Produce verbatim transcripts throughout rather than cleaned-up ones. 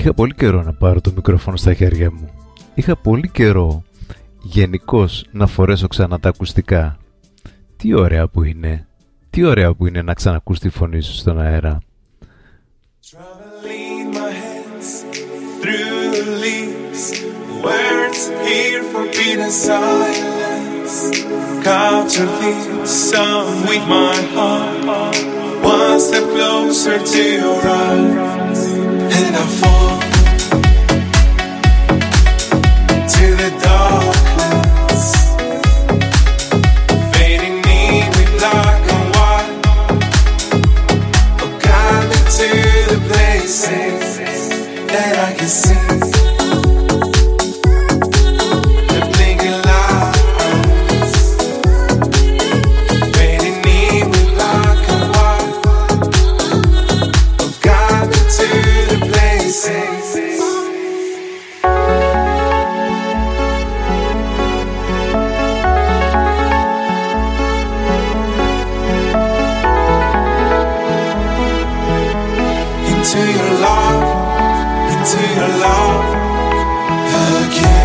Είχα πολύ καιρό να πάρω το μικρόφωνο στα χέρια μου. Είχα πολύ καιρό γενικώς να φορέσω ξανά τα ακουστικά. Τι ωραία που είναι. Τι ωραία που είναι να ξανακούς τη φωνή σου στον αέρα. Words here forbidden silence. Capture this song with my heart. One step closer to your eyes, and I fall to the darkness, fading in with black and white. Oh, guide me to the places that I can see. Into your love, into your love again.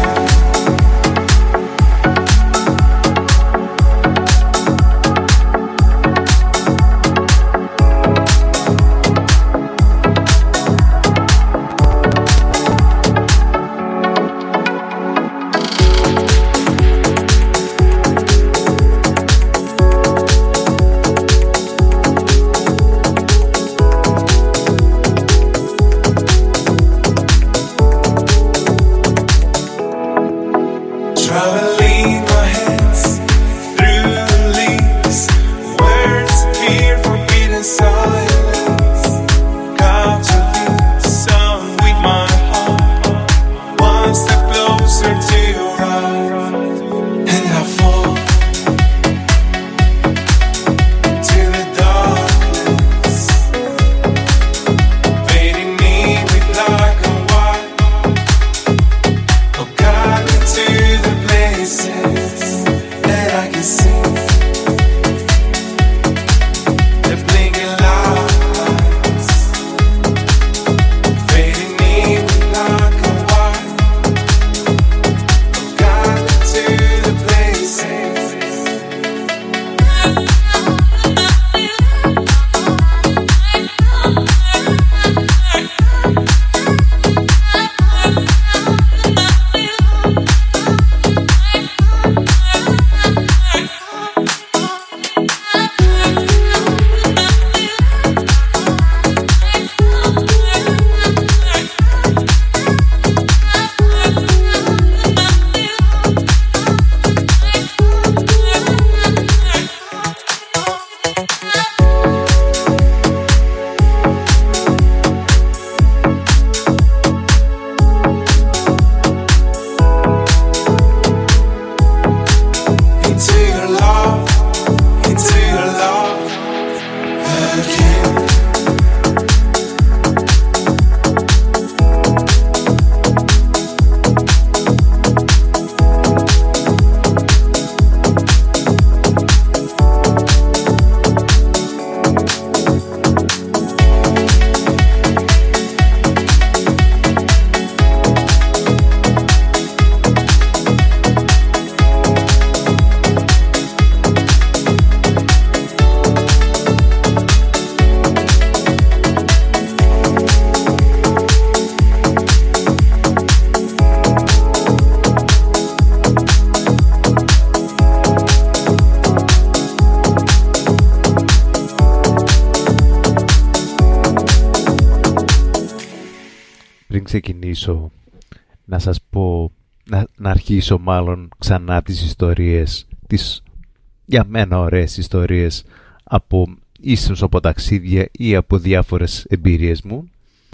Ξεκινήσω να σας πω, να, να αρχίσω μάλλον ξανά τις ιστορίες, τις για μένα ωραίες ιστορίες από ίσως από ταξίδια ή από διάφορες εμπειρίες μου.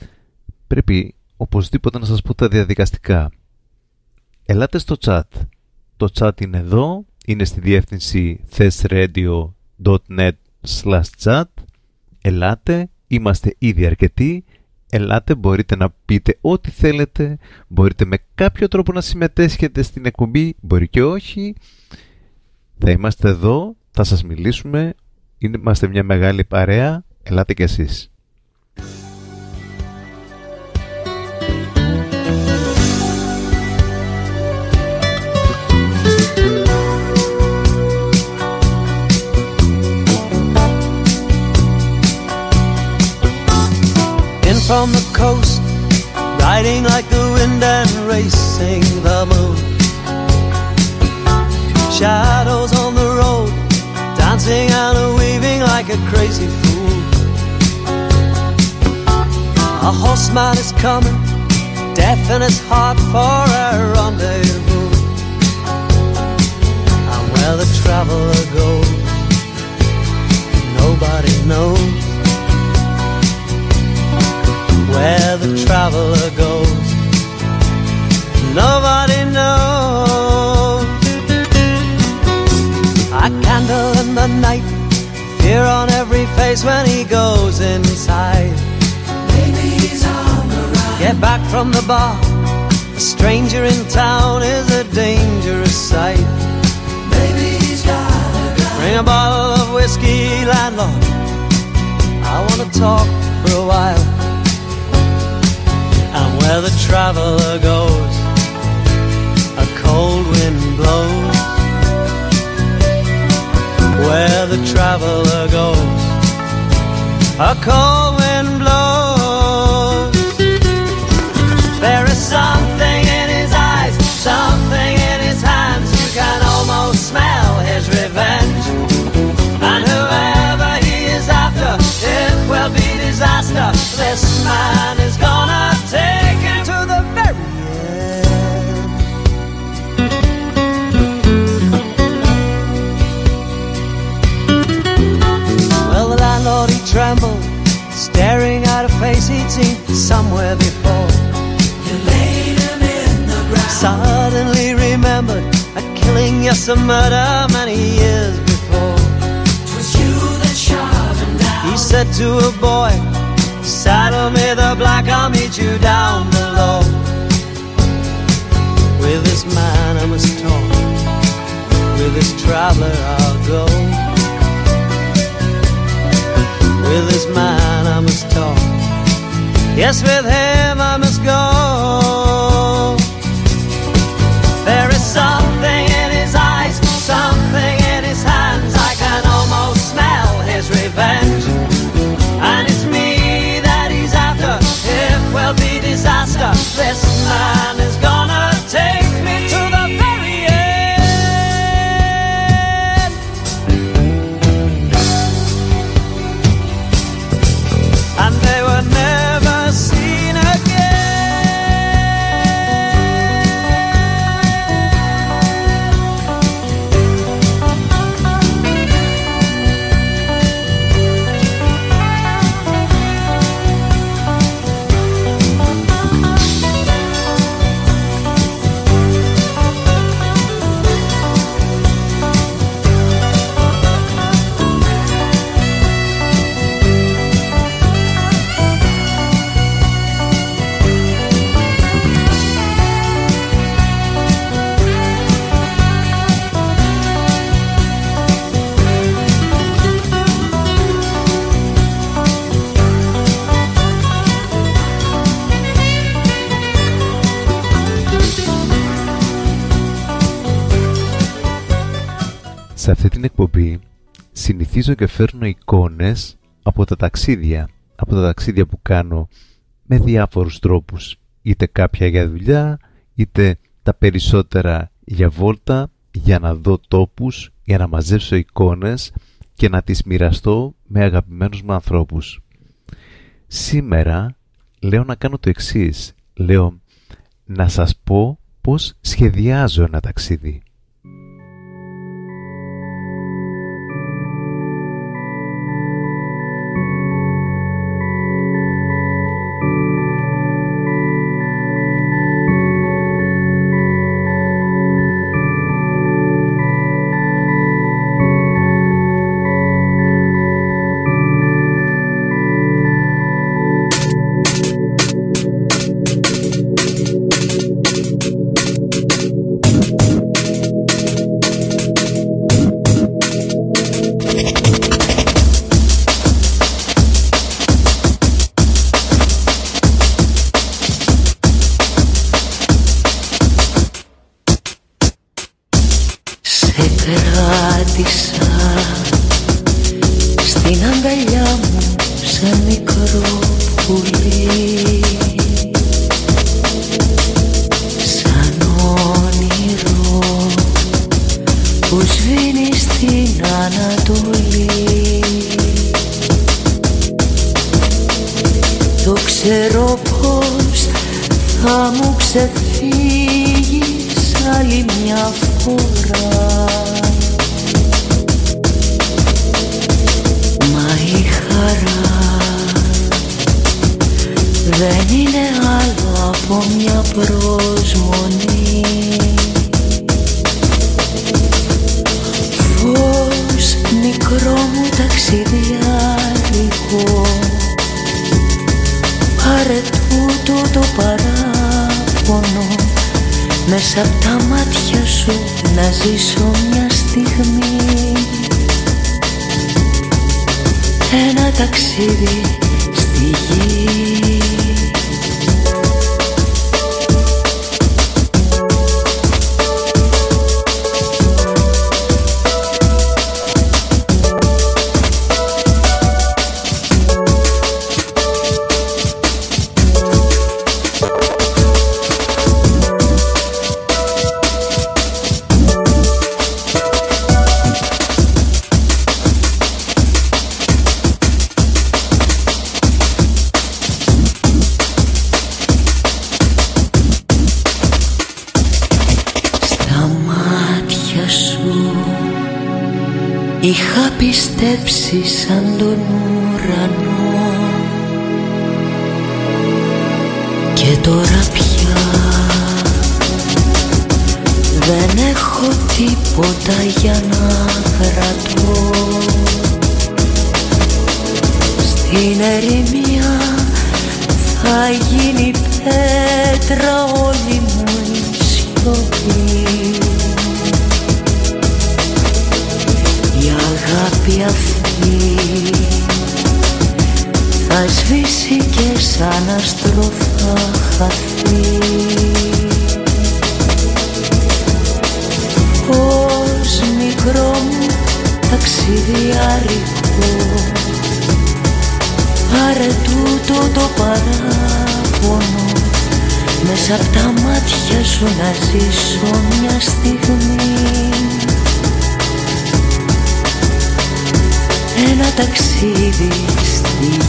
Πρέπει οπωσδήποτε να σας πω τα διαδικαστικά. Ελάτε στο chat. Το chat είναι εδώ, είναι στη διεύθυνση thesradio dot net slash chat. Ελάτε, είμαστε ήδη αρκετοί. Ελάτε, μπορείτε να πείτε ό,τι θέλετε, μπορείτε με κάποιο τρόπο να συμμετέσχετε στην εκπομπή, μπορεί και όχι. Θα είμαστε εδώ, θα σας μιλήσουμε, είμαστε μια μεγάλη παρέα, ελάτε κι εσείς. facing the moon. Shadows on the road, dancing and weaving like a crazy fool. A horseman is coming, death in his heart for a rendezvous. And where the traveler goes, nobody knows. Where the traveler goes, nobody knows. A candle in the night, fear on every face when he goes inside. Maybe he's on the run. Get back from the bar, a stranger in town is a dangerous sight. Maybe he's got a gun. Bring a bottle of whiskey, landlord, I wanna talk for a while. And where the traveler goes, a cold wind blows. Where the traveler goes, a cold wind blows. There is something in his eyes, something in his hands. You can almost smell his revenge. And whoever he is after, it will be disaster. This man is gonna take him to the very end. Well, the landlord, he trembled, staring at a face he'd seen somewhere before. You laid him in the ground. Suddenly remembered a killing, yes, a murder many years before. 'Twas you that shot him down. He said to a boy, saddle me the black, I'll meet you down below. With this man I must talk, with this traveler I'll go. With this man I must talk, yes, with him I must go. There is something in his eyes, something in his hands. I can almost smell his revenge. And it's me that he's after, it will be disaster. This man is gonna take me to the very end. And they were never seen again. Σε αυτή την εκπομπή συνηθίζω και φέρνω εικόνες από τα ταξίδια, από τα ταξίδια που κάνω με διάφορους τρόπους, είτε κάποια για δουλειά, είτε τα περισσότερα για βόλτα, για να δω τόπους, για να μαζέψω εικόνες και να τις μοιραστώ με αγαπημένους μου ανθρώπους. Σήμερα λέω να κάνω το εξής, λέω να σας πω πώς σχεδιάζω ένα ταξίδι. που σβήνει στην Ανατολή. Το ξέρω πως θα μου ξεφύγεις άλλη μια φορά, μα η χαρά δεν είναι άλλο από μια προσμονή. Φως μικρό μου ταξιδιάρικο, πάρε τούτο το παράπονο μέσα απ' τα μάτια σου να ζήσω μια στιγμή. Ένα ταξίδι στη γη. Είχα πιστέψει σαν τον ουρανό και τώρα πια δεν έχω τίποτα για να κρατώ. Στην ερημιά θα γίνει πέτρα όλη μου η σιωπή. Η αγάπη αυτή θα σβήσει και σαν άστρο θα χαθεί. Ως μικρό μου ταξιδιάρικο, πάρε τούτο το παράπονο μέσα απ' τα μάτια σου να ζήσω μια στιγμή. Ένα ταξίδι στη γη.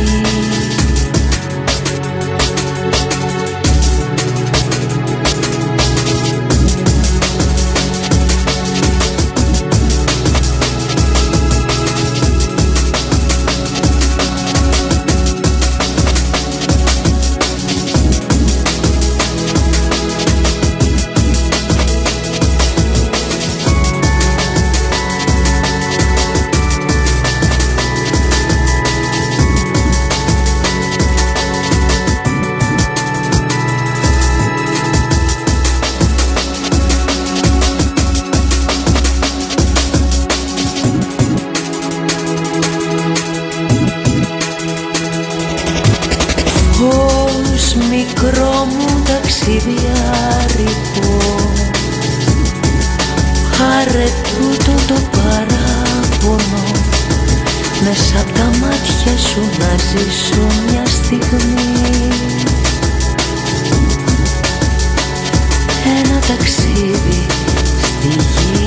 Μικρό μου ταξιδιάρικο, πάρε τούτο το παράπονο μέσα απ' τα μάτια σου να ζήσω μια στιγμή. Ένα ταξίδι στη γη.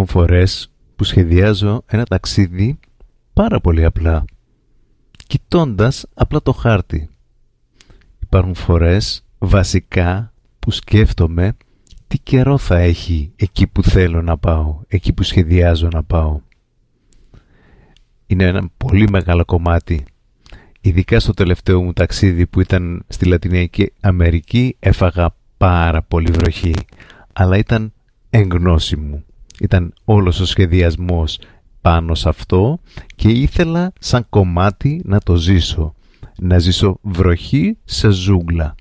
Υπάρχουν φορές που σχεδιάζω ένα ταξίδι πάρα πολύ απλά, κοιτώντας απλά το χάρτη. Υπάρχουν φορές βασικά που σκέφτομαι τι καιρό θα έχει εκεί που θέλω να πάω, εκεί που σχεδιάζω να πάω. Είναι ένα πολύ μεγάλο κομμάτι. Ειδικά στο τελευταίο μου ταξίδι που ήταν στη Λατινική Αμερική έφαγα πάρα πολύ βροχή, αλλά ήταν εγγνώση μου. Ήταν όλος ο σχεδιασμός πάνω σε αυτό και ήθελα σαν κομμάτι να το ζήσω. Να ζήσω βροχή σε ζούγκλα.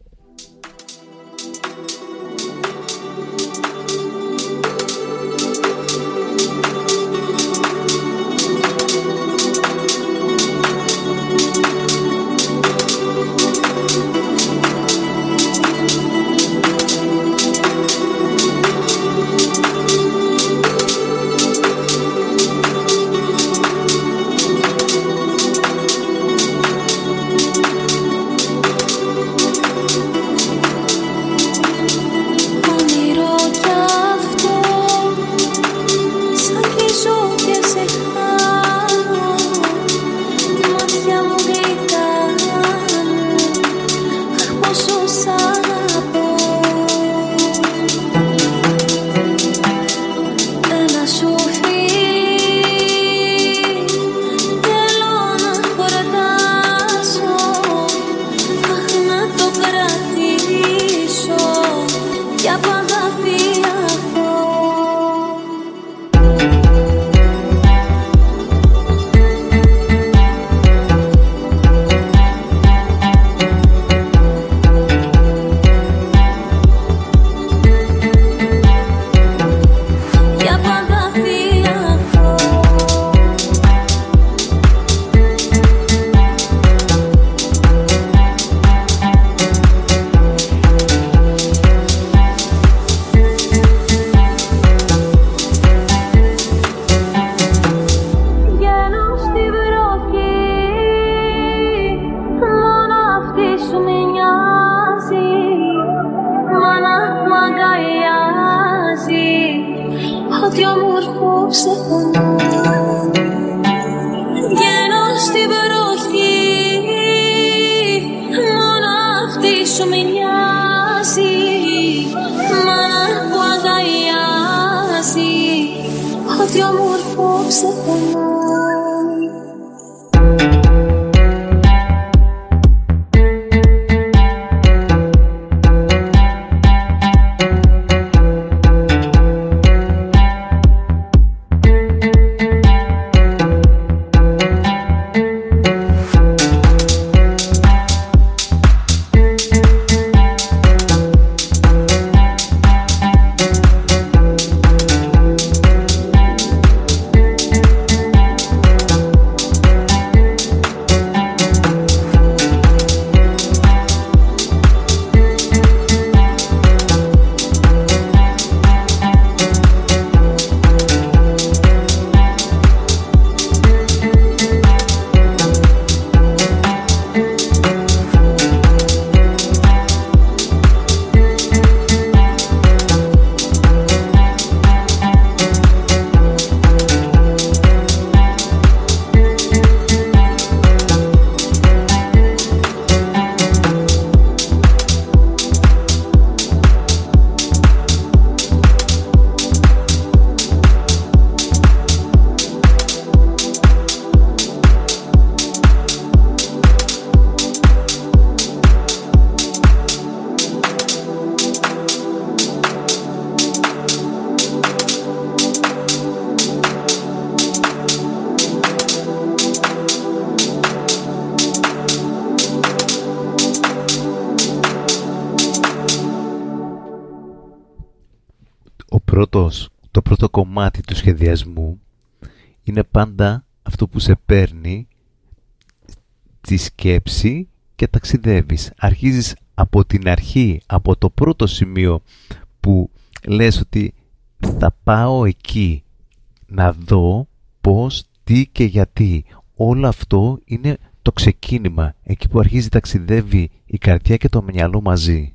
πρώτος, το πρώτο κομμάτι του σχεδιασμού είναι πάντα αυτό που σε παίρνει τη σκέψη και ταξιδεύεις. Αρχίζεις από την αρχή, από το πρώτο σημείο που λες ότι θα πάω εκεί να δω πώς, τι και γιατί. Όλο αυτό είναι το ξεκίνημα, εκεί που αρχίζει ταξιδεύει η καρδιά και το μυαλό μαζί.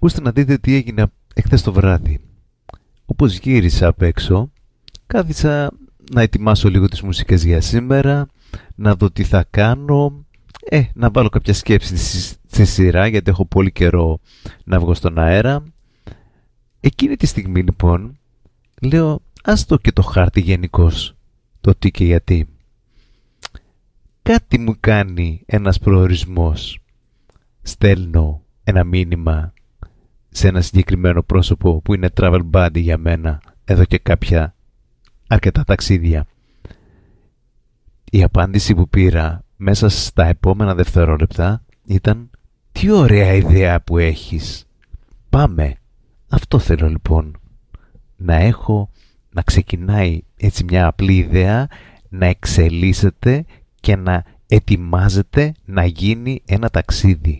Ακούστε να δείτε τι έγινε εχθές το βράδυ. Όπως γύρισα απ' έξω, κάθισα να ετοιμάσω λίγο τις μουσικές για σήμερα, να δω τι θα κάνω, ε, να βάλω κάποια σκέψη στη σειρά, γιατί έχω πολύ καιρό να βγω στον αέρα. Εκείνη τη στιγμή λοιπόν, λέω, ας το και το χάρτη γενικώς, το τι και γιατί. Κάτι μου κάνει ένας προορισμός. Στέλνω ένα μήνυμα σε ένα συγκεκριμένο πρόσωπο που είναι travel buddy για μένα εδώ και κάποια αρκετά ταξίδια. Η απάντηση που πήρα μέσα στα επόμενα δευτερόλεπτα ήταν «Τι ωραία ιδέα που έχεις! Πάμε!» Αυτό θέλω λοιπόν. Να έχω, να ξεκινάει έτσι μια απλή ιδέα, να εξελίσσεται και να ετοιμάζεται να γίνει ένα ταξίδι.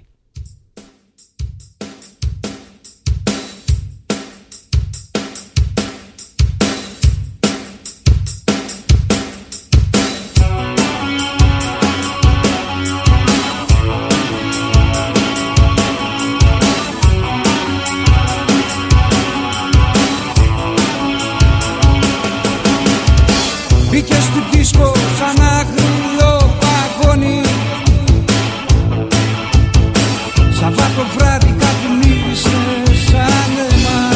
Μπήκε στο δίσκο σαν αγριλό παγόνι. Σαββάτο βράδυ κάτι μύρισε σαν αίμα.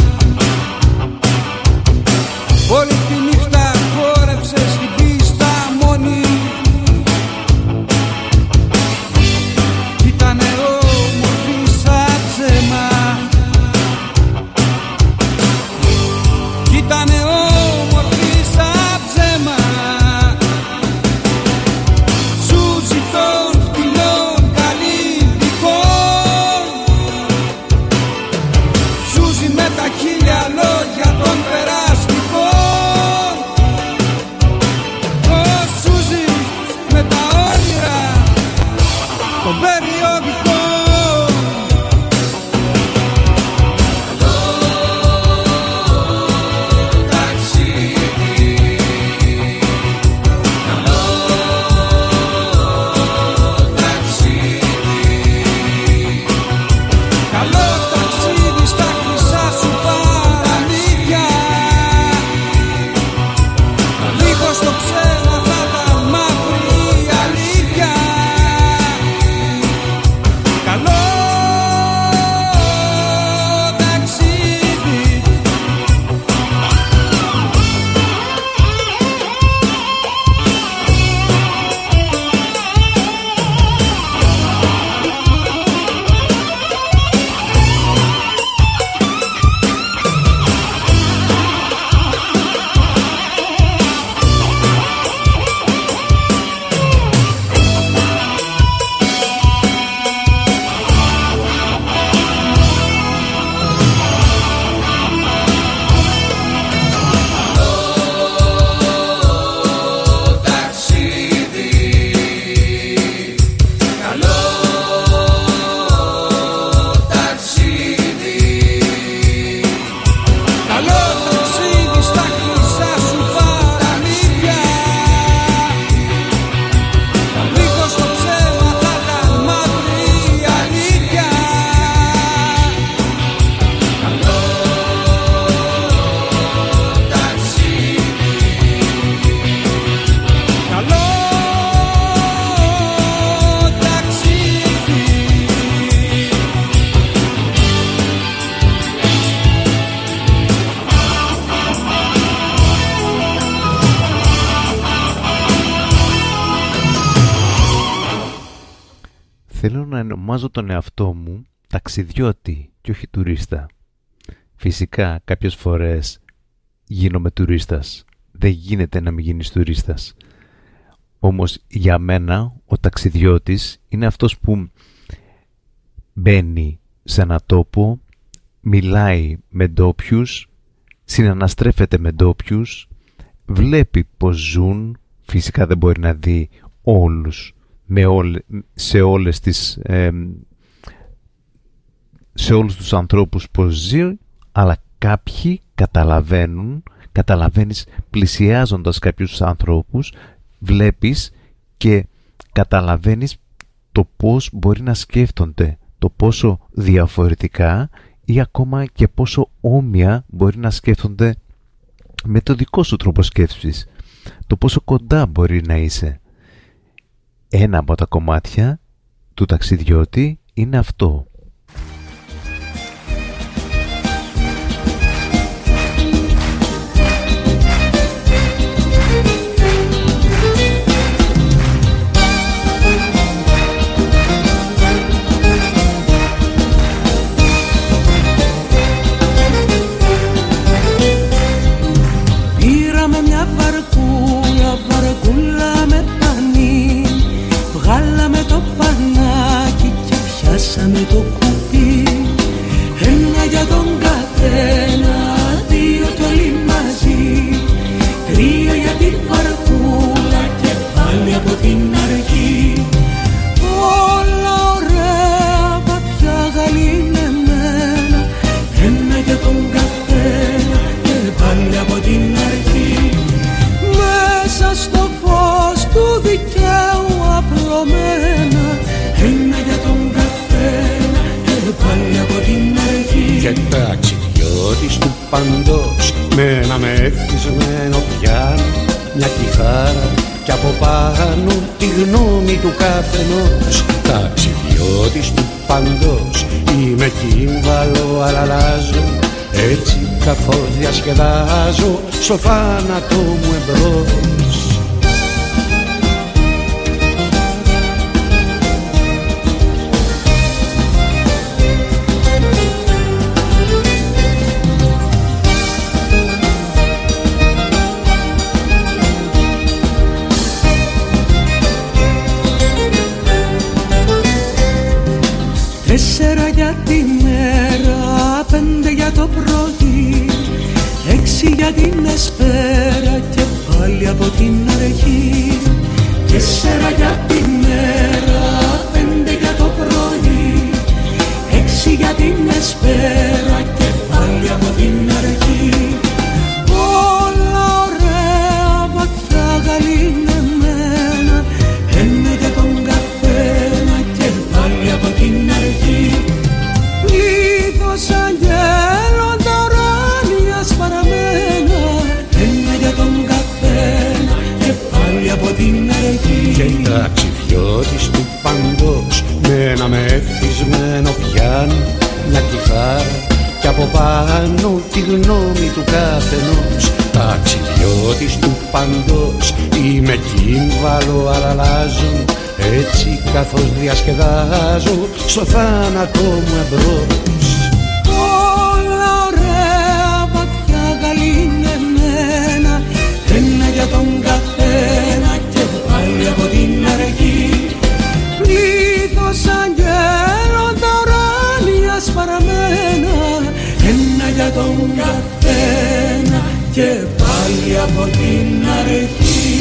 Όλη τη νύχτα χόρεψε στην πίστα μόνη. Κι ήτανε όμορφη σαν ψέμα. Κι ήτανε όμορφη σαν ψέμα. Ζούζει των φτηνών καλλιτικών. Ζούζει με τα χίλια λόγια των περαστικών. Πώς ζούζει με τα όνειρα των περιοδικών. Καλό ταξίδι στα χρυσά σου παραμύθια. Δίχως το ψέμα θα τα μαύρη αλήθεια. Καλό ταξίδι. Καλό ταξίδι στα χρυσά σου παραμύθια. Δίχως το ψέμα θα ήταν μαύρη αλήθεια. Καλό ταξίδι. Καλό ταξίδι. Θέλω να ονομάζω τον εαυτό μου ταξιδιώτη και όχι τουρίστα. Φυσικά κάποιες φορές γίνομαι τουρίστας. Δεν γίνεται να μην γίνεις τουρίστας. Όμως για μένα ο ταξιδιώτης είναι αυτός που μπαίνει σε ένα τόπο, μιλάει με ντόπιους, συναναστρέφεται με ντόπιους, βλέπει πως ζουν. Φυσικά δεν μπορεί να δει όλους με όλε, σε όλες τις ε, σε όλους τους ανθρώπους πως ζει, αλλά κάποιοι καταλαβαίνουν, καταλαβαίνεις πλησιάζοντας κάποιους ανθρώπους, βλέπεις και καταλαβαίνεις το πώς μπορεί να σκέφτονται, το πόσο διαφορετικά ή ακόμα και πόσο όμοια μπορεί να σκέφτονται με το δικό σου τρόπο σκέψης, το πόσο κοντά μπορεί να είσαι. Ένα από τα κομμάτια του ταξιδιώτη είναι αυτό. Με το κουπί, ένα για τον καθένα, δύο κι όλοι μαζί, τρία για τη βαρκούλα και πάλι από την αρχή. Όλα ωραία βαθιά γαληνεμένα, ένα για τον καθένα και πάλι από την αρχή. Μέσα στο φως του δικαίου απλωμένα, ένα για τον καθένα πάλι από την αρχή. Και ταξιδιώτης του παντός με ένα μεθυσμένο πιάνο, μια κιθάρα κι από πάνω τη γνώμη του καθενός. Ταξιδιώτης του παντός, είμαι κύμβαλο αλλά αλλάζω, έτσι καθώς διασκεδάζω στο θάνατο μου εμπρός. Τέσσερα για τη μέρα, πέντε για το πρωί, έξι για την εσπέρα και πάλι από την αρχή. Τέσσερα για τη μέρα, πέντε για το πρωί, έξι για την εσπέρα και πάλι από την αρχή. Όλα ωραία βαθιά γαληνεμένα, ένα για τον καθένα και πάλι από την αρχή. Πλήθος αγγέλων τα ουράνια σπαραμένα, ένα για τον καθένα και πάλι από την αρχή. Και ταξιδιώτης του παντός με ένα μεθυσμένο πιάνο, μια κιθάρα κι από πάνω τη γνώμη του καθενός. Ταξιδιώτης του παντός, είμαι κύμβαλο αλλά αλλάζω, έτσι καθώς διασκεδάζω στο θάνατο μου εμπρός. Όλα ωραία βαθιά γαληνεμένα, ένα για τον καθένα και πάλι από την αρχή. Πλήθος αγγέλων τα ουράνια σπαραμένα, ένα για τον καθένα και πάλι από την αρχή.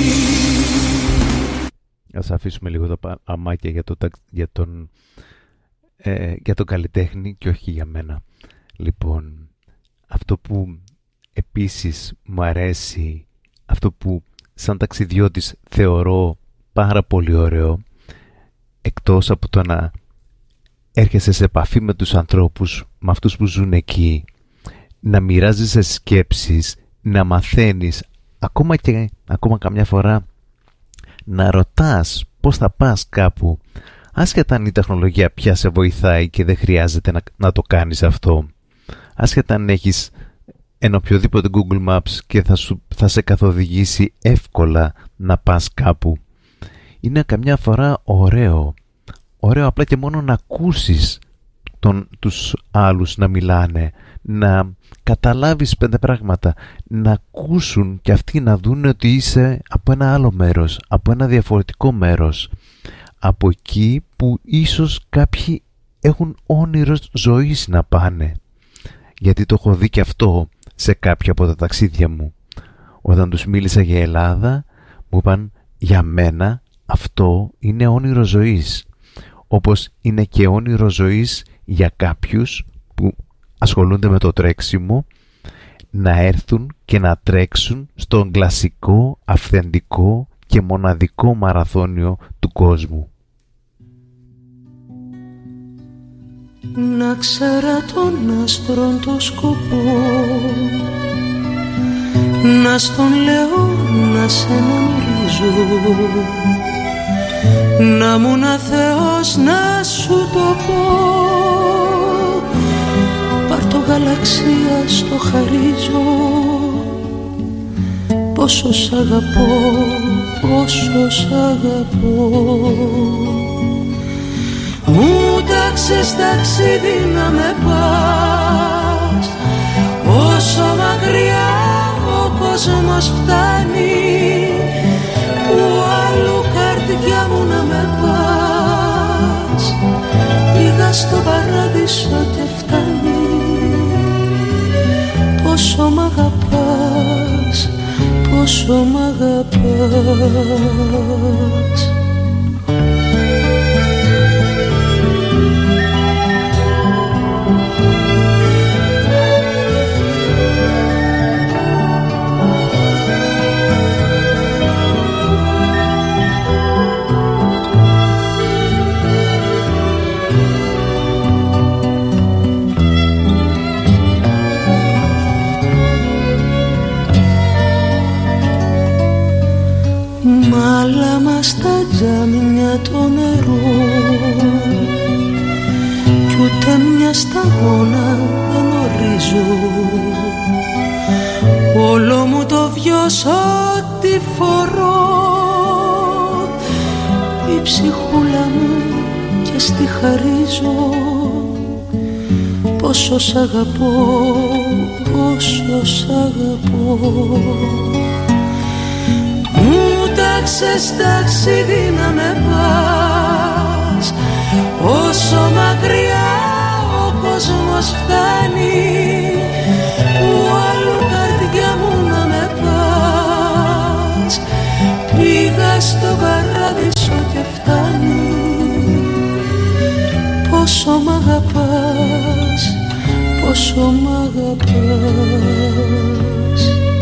Ας αφήσουμε λίγο τα αμάκια για, το, για, τον, ε, για τον καλλιτέχνη και όχι για μένα. Λοιπόν, αυτό που επίσης μου αρέσει, αυτό που σαν ταξιδιώτης θεωρώ πάρα πολύ ωραίο, εκτός από το να έρχεσαι σε επαφή με τους ανθρώπους, με αυτούς που ζουν εκεί, να μοιράζεσαι σκέψεις, να μαθαίνεις, ακόμα και ακόμα καμιά φορά να ρωτάς πώς θα πας κάπου, άσχετα αν η τεχνολογία πια σε βοηθάει και δεν χρειάζεται να, να το κάνεις αυτό, άσχετα αν έχεις ένα οποιοδήποτε Google Maps και θα, σου, θα σε καθοδηγήσει εύκολα να πας κάπου. Είναι καμιά φορά ωραίο, ωραίο απλά και μόνο να ακούσεις τον, τους άλλους να μιλάνε, να καταλάβεις πέντε πράγματα, να ακούσουν και αυτοί να δουν ότι είσαι από ένα άλλο μέρος, από ένα διαφορετικό μέρος, από εκεί που ίσως κάποιοι έχουν όνειρο ζωής να πάνε. Γιατί το έχω δει και αυτό σε κάποια από τα ταξίδια μου. Όταν τους μίλησα για Ελλάδα, μου είπαν για μένα αυτό είναι όνειρο ζωής. Όπως είναι και όνειρο ζωής για κάποιους που ασχολούνται με το τρέξιμο, να έρθουν και να τρέξουν στον κλασικό, αυθεντικό και μοναδικό μαραθώνιο του κόσμου. να ξέρα τον άστρον το σκοπό, να στον λέω να σε αναμερίζω, να μου να Θεός να σου το πω. Πάρ' το γαλαξία στο χαρίζω, πόσο σ' αγαπώ, πόσο σ' αγαπώ. Μου τάξες ταξίδι να με πας, όσο μακριά ο κόσμος φτάνει, που αλλού καρδιά μου να με πας. Πήγα στο παράδεισο και φτάνει, πόσο μ' αγαπάς, πόσο μ' αγαπάς. Μάλαμα στα τζάμια το νερό, κι ούτε μια σταγόνα δεν ορίζω. Όλο μου το βιός ό,τι φορώ, η ψυχούλα μου και στη χαρίζω. Πόσο σ' αγαπώ, πόσο σ' αγαπώ. Μου τάξες ταξίδι να με πας, όσο μακριά ο κόσμος φτάνει, που αλλού καρδιά μου να με πας. Πήγα στο παράδεισο και φτάνει, πόσο μ' αγαπάς, πόσο μ' αγαπάς.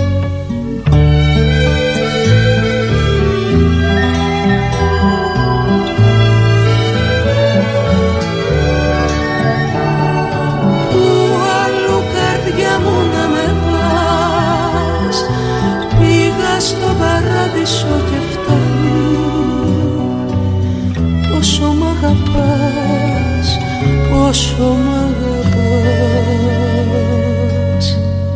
Στο παράδεισο και φτάνει, πόσο μ' αγαπάς, πόσο μ' αγαπάς.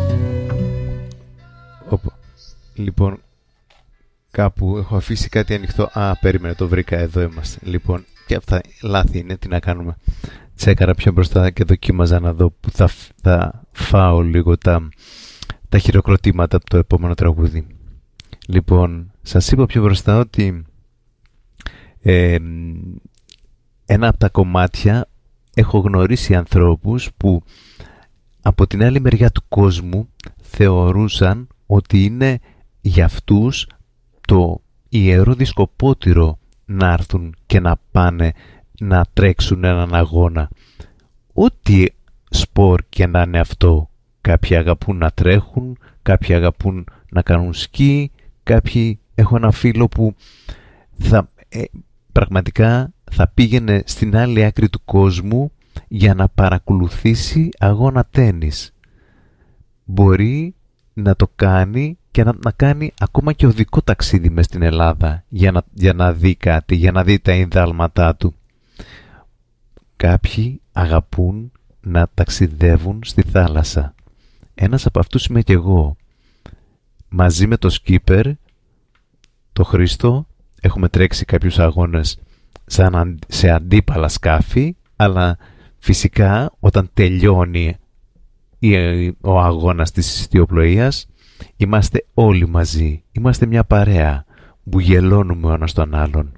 Οπα. Λοιπόν, κάπου έχω αφήσει κάτι ανοιχτό. Α, περίμενε, το βρήκα, εδώ είμαστε. Λοιπόν, και αυτά λάθη είναι, τι να κάνουμε. Τσέκαρα πιο μπροστά και δοκίμαζα να δω που θα, θα φάω λίγο τα, τα χειροκροτήματα από το επόμενο τραγούδι. Λοιπόν, σας είπα πιο μπροστά ότι ε, ένα από τα κομμάτια έχω γνωρίσει ανθρώπους που από την άλλη μεριά του κόσμου θεωρούσαν ότι είναι για αυτούς το ιερό δισκοπότηρο να έρθουν και να πάνε να τρέξουν έναν αγώνα. Ό,τι σπορ και να είναι αυτό. Κάποιοι αγαπούν να τρέχουν, κάποιοι αγαπούν να κάνουν σκι, κάποιοι, έχω ένα φίλο που θα, ε, πραγματικά θα πήγαινε στην άλλη άκρη του κόσμου για να παρακολουθήσει αγώνα τένις. Μπορεί να το κάνει και να, να κάνει ακόμα και οδικό ταξίδι μες στην Ελλάδα για να, για να δει κάτι, για να δει τα ινδάλματά του. Κάποιοι αγαπούν να ταξιδεύουν στη θάλασσα. Ένας από αυτούς είμαι και εγώ. Μαζί με το Σκίπερ, το Χρήστο, έχουμε τρέξει κάποιους αγώνες σαν σε αντίπαλα σκάφη, αλλά φυσικά όταν τελειώνει ο αγώνας της ιστιοπλοείας, είμαστε όλοι μαζί, είμαστε μια παρέα, μπουγελώνουμε ο ένας τον άλλον.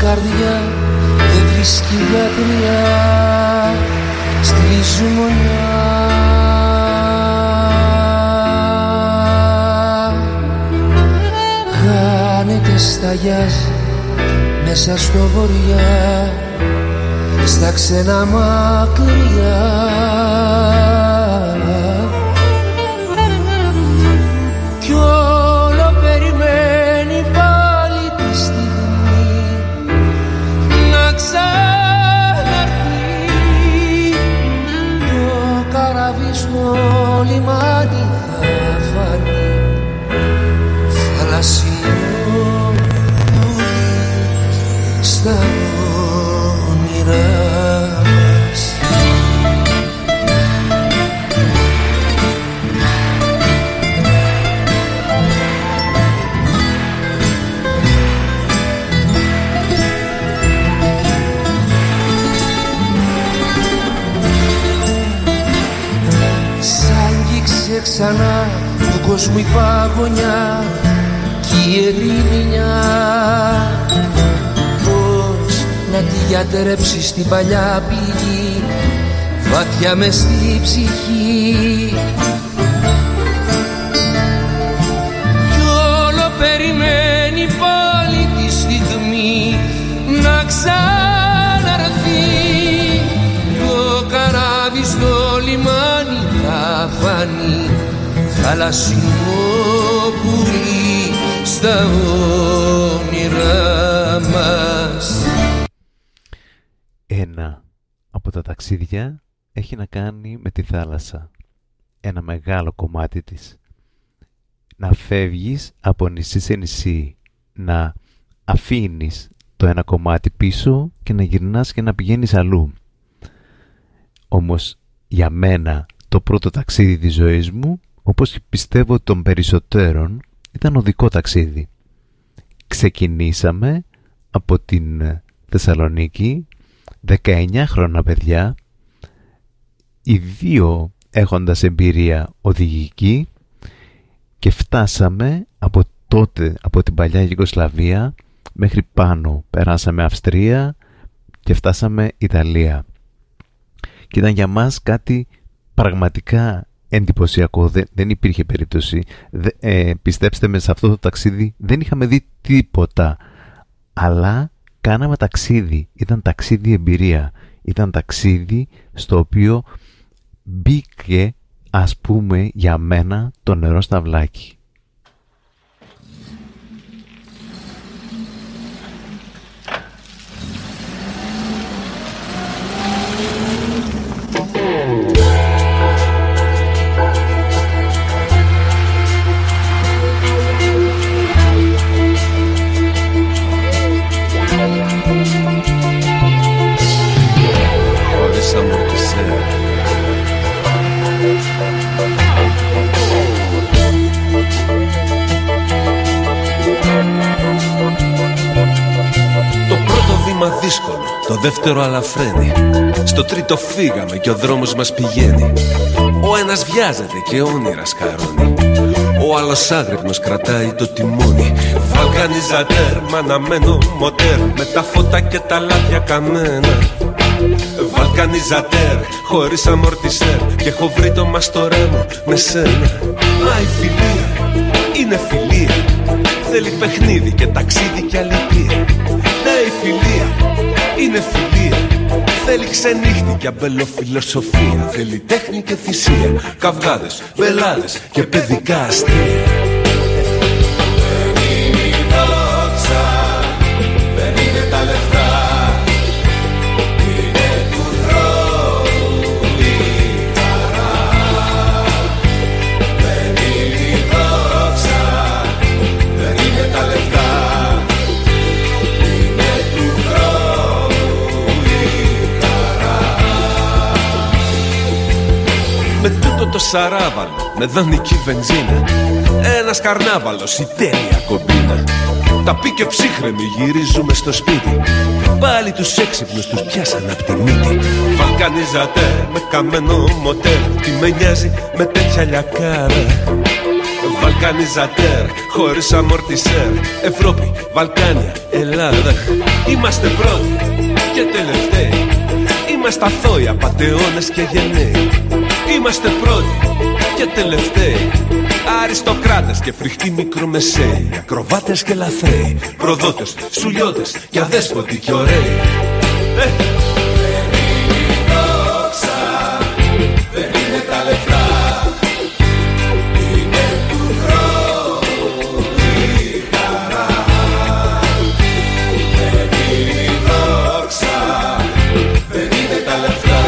καρδιά δεν βρίσκει γιατριά στη ζουμονιά. Χάνεται σταγιάζει μέσα στο βοριά, στα ξένα μακριά. Κι όλο περιμένει πάλι τη στιγμή να ξαναρθεί το καράβι στο λιμάνι. Θα φανεί θαλασσινό στα όνειρά μας. Σ' άγγιξε ξανά του κόσμου η παγωνιά κι η ερήμηνιά. Να τη γιατρέψει στην παλιά πηγή, βαθιά μες στη ψυχή. Κι όλο περιμένει πάλι τη στιγμή να ξαναρθεί το καράβι στο λιμάνι. Θα φανεί θαλασσινό πουλί στα όνειρά μας. Ένα από τα ταξίδια έχει να κάνει με τη θάλασσα. Ένα μεγάλο κομμάτι της. Να φεύγεις από νησί σε νησί. Να αφήνεις το ένα κομμάτι πίσω και να γυρνάς και να πηγαίνεις αλλού. Όμως για μένα το πρώτο ταξίδι της ζωής μου, όπως πιστεύω των περισσότερων, ήταν οδικό ταξίδι. Ξεκινήσαμε από την Θεσσαλονίκη, δεκαεννιά χρόνια παιδιά, οι δύο έχοντας εμπειρία οδηγική, και φτάσαμε από τότε, από την παλιά Ιουγκοσλαβία μέχρι πάνω. Περάσαμε Αυστρία και φτάσαμε Ιταλία. Και ήταν για μας κάτι πραγματικά εντυπωσιακό. Δεν, δεν υπήρχε περίπτωση. Δε, ε, πιστέψτε με, σε αυτό το ταξίδι δεν είχαμε δει τίποτα. Αλλά κάναμε ταξίδι. Ήταν ταξίδι εμπειρία. Ήταν ταξίδι στο οποίο μπήκε, ας πούμε, για μένα το νερό στα βλάκι. Δύσκολο, το δεύτερο αλαφραίνει. Στο τρίτο φύγαμε και ο δρόμος μας πηγαίνει. Ο ένας βιάζεται και όνειρα σκαρώνει. Ο άλλος άγρυπνος κρατάει το τιμόνι. Βαλκανιζατέρ, μαναμένο μοτέρ, με τα φώτα και τα λάδια καμένα. Βαλκανιζατέρ, χωρίς αμορτισέρ, και έχω βρει το μαστορέ μου με σένα. Μα η φιλία είναι φιλία. Θέλει παιχνίδι και ταξίδι και αλήθεια. Ναι, η φιλία είναι φιλία. Θέλει ξενύχτη και αμπελοφιλοσοφία. Θέλει τέχνη και θυσία. Καυγάδες, βελάδες και παιδικά αστεία. Δεν είναι η δόξα, δεν είναι τα λεφτά, είναι του δρόμου η χαρά. Δεν είναι η δόξα, δεν είναι τα λεφτά, είναι του δρόμου η χαρά. Με τούτο το σαράβαλο, με δανεική βενζίνα, ένας καρνάβαλος, η τέλεια κομπίνα. Τα πει και ψύχρεμοι γυρίζουμε στο σπίτι. Πάλι τους έξυπνους τους πιάσαν απ' τη μύτη. Βαλκανιζατέρ με καμένο μοτέρ, τι με νοιάζει με τέτοια λιακάρα. Βαλκανιζατέρ χωρίς αμορτισέρ, Ευρώπη, Βαλκάνια, Ελλάδα. Είμαστε πρώτοι και τελευταίοι. Είμαστε αθώοι, απατεώνες και γενναίοι. Είμαστε πρώτοι και τελευταίοι. Αριστοκράτες και φρικτοί μικρομεσαίοι. Ακροβάτες και λαθρέοι. Προδότες, σουλιώτες και αδέσποτοι και ωραίοι. ε. Δεν είναι η δόξα, δεν είναι τα λεφτά, είναι του χρόνου η χαρά. Δεν είναι η δόξα, δεν είναι τα λεφτά,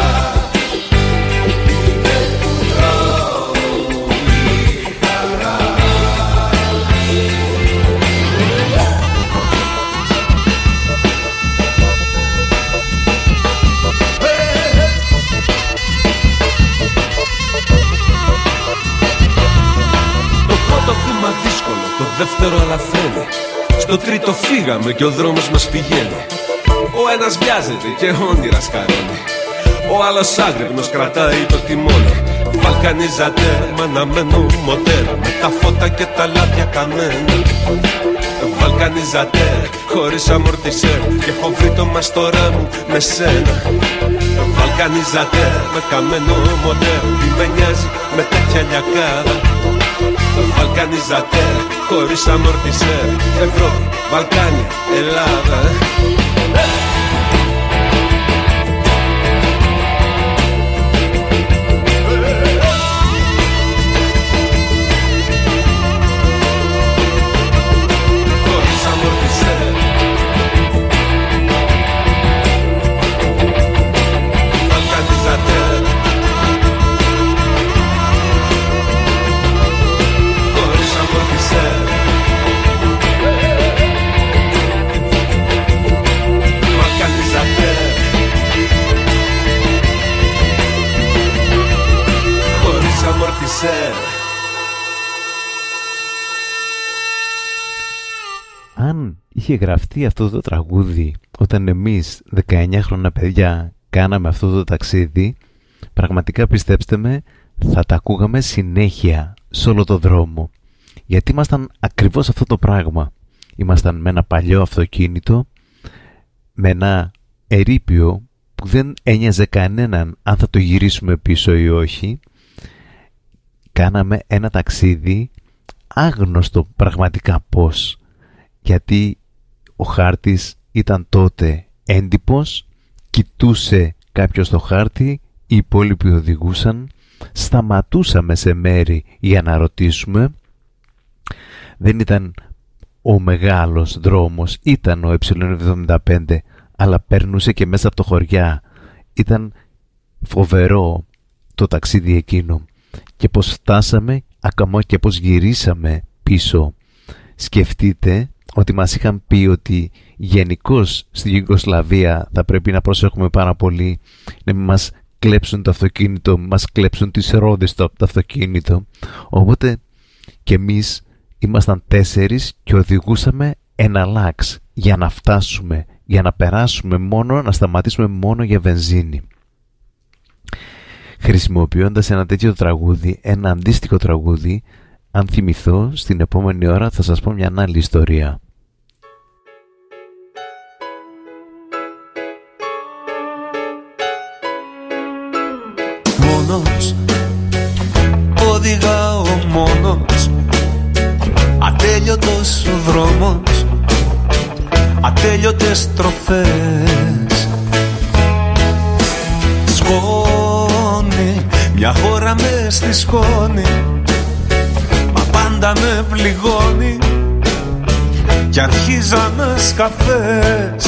είναι του χρόνου η χαρά. Το πρώτο βήμα δύσκολο, το δεύτερο αλαφραίνει. Στο τρίτο φύγαμε και ο δρόμος μας πηγαίνει. Ο ένας βιάζεται και όνειρα σκαρώνει. Ο άλλος άγρυπνος κρατάει το τιμόνι. Βαλκανίζατε με αναμένο μοτέρ, με τα φώτα και τα λάδια καμένα. Βαλκανίζατε χωρίς αμορτισέρ και έχω βρει το μαστορά μου με σένα. Βαλκανίζατε με καμένο μοτέρ, τι με νοιάζει με τέτοια λιακάδα. Βαλκανίζατε χωρίς αμορτισέρ, Ευρώπη, Βαλκάνια, Ελλάδα. Χωρίς αμορτισέρ. Βαλκανίζατε χωρίς αμορτισέρ. Βαλκανίζατε χωρίς αμορτισέρ. Αν είχε γραφτεί αυτό το τραγούδι όταν εμείς δεκαεννιάχρονα παιδιά κάναμε αυτό το ταξίδι, πραγματικά πιστέψτε με, θα τα ακούγαμε συνέχεια σε όλο το δρόμο. Γιατί ήμασταν ακριβώς αυτό το πράγμα. Ήμασταν με ένα παλιό αυτοκίνητο, με ένα ερείπιο που δεν ένοιαζε κανέναν αν θα το γυρίσουμε πίσω ή όχι. Κάναμε ένα ταξίδι άγνωστο πραγματικά πώς. Γιατί ο χάρτης ήταν τότε έντυπος, κοιτούσε κάποιος το χάρτη, οι υπόλοιποι οδηγούσαν, σταματούσαμε σε μέρη για να ρωτήσουμε. Δεν ήταν ο μεγάλος δρόμος, ήταν ο ε εβδομήντα πέντε, αλλά περνούσε και μέσα από το χωριά. Ήταν φοβερό το ταξίδι εκείνο και πως φτάσαμε, ακόμα και πως γυρίσαμε πίσω. Σκεφτείτε ότι μας είχαν πει ότι γενικώς στη Ιουγκοσλαβία θα πρέπει να προσέχουμε πάρα πολύ να μην μας κλέψουν το αυτοκίνητο, μας κλέψουν τις ρόδες στο το αυτοκίνητο. Οπότε και εμείς ήμασταν τέσσερις και οδηγούσαμε ένα λάξ για να φτάσουμε, για να περάσουμε μόνο, να σταματήσουμε μόνο για βενζίνη. Χρησιμοποιώντας ένα τέτοιο τραγούδι, ένα αντίστοιχο τραγούδι, αν θυμηθώ, στην επόμενη ώρα θα σας πω μια άλλη ιστορία. Μόνος, οδηγάω μόνος, ατέλειωτος ο δρόμος, ατέλειωτες στροφές. Σκόνη, μια χώρα μες στη σκόνη, μα πάντα με πληγώνει κι αρχίζανε σκαφές.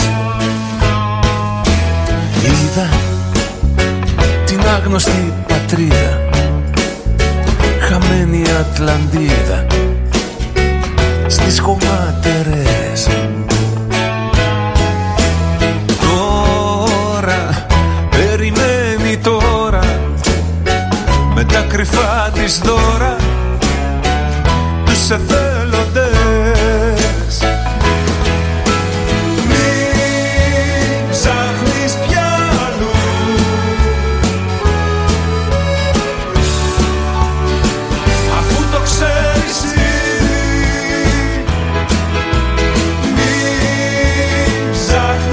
Είδα την άγνωστη πατρίδα, χαμένη Ατλαντίδα στις χωματερές. Τώρα περιμένει τώρα με τα κρυφά της δώρα τους εθελοντές. Μην ψάχνεις πια αλλού, αφού το ξέρεις εσύ. Μην ψάχνεις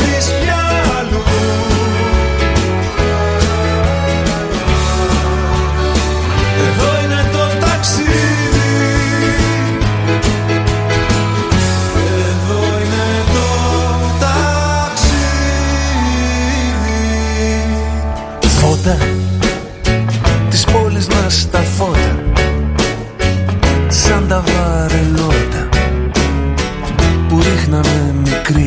τα βαρελότα που ρίχναμε μικροί.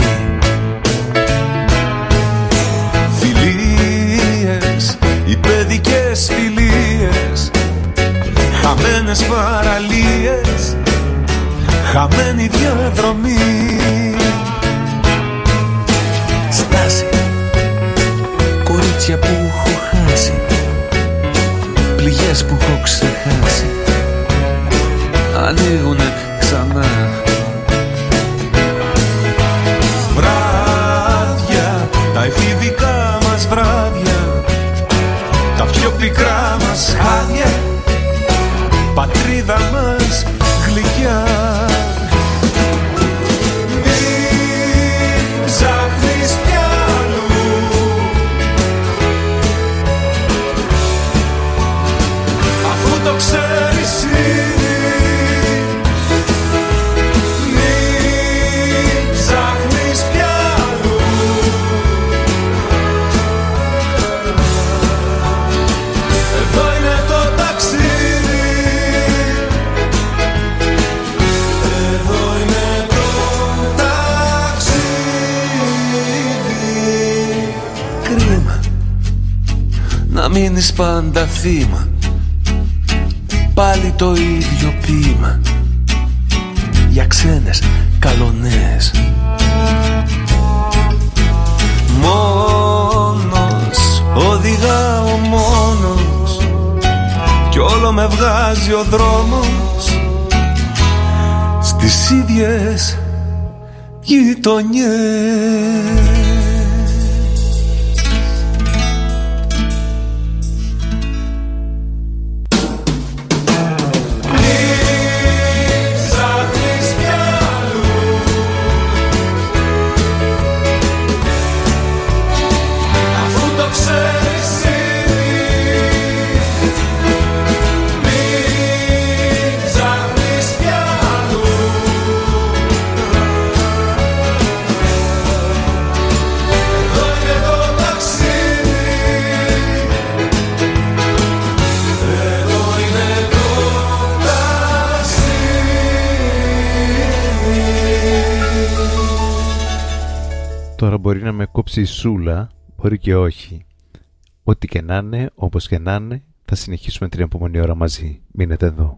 Φιλίες, οι παιδικές φιλίες, χαμένες παραλίες, χαμένη διαδρομή. Στάση, κορίτσια που έχω χάσει, πληγές που έχω ξεχάσει, ανοίγουνε ξανά. Βράδια, τα εφηβικά μας βράδια, τα πιο πικρά μας χάδια, πατρίδα μας γλυκιά. Μην ψάχνεις πια αλλού, αφού το ξέρεις ήδη. Μην ψάχνεις πια αλλού, εδώ είναι το ταξίδι. Εδώ είναι το ταξίδι. Κρίμα να μείνεις πάντα θύμα, πάλι το ίδιο ποίημα για ξένες καλονές. Μόνος, οδηγάω μόνος κι όλο με βγάζει ο δρόμος στις ίδιες γειτονιές. Τώρα μπορεί να με κόψει η σούλα, μπορεί και όχι. Ό,τι και να είναι, όπως και να είναι, θα συνεχίσουμε την επόμενη ώρα μαζί. Μείνετε εδώ.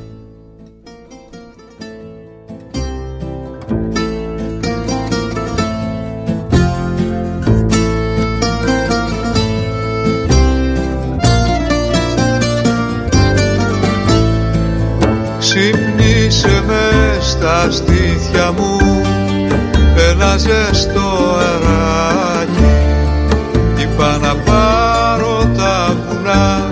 Ξύπνησε μες στα στήθια μου ένα ζεστό αεράκι, είπα να πάρω τα βουνά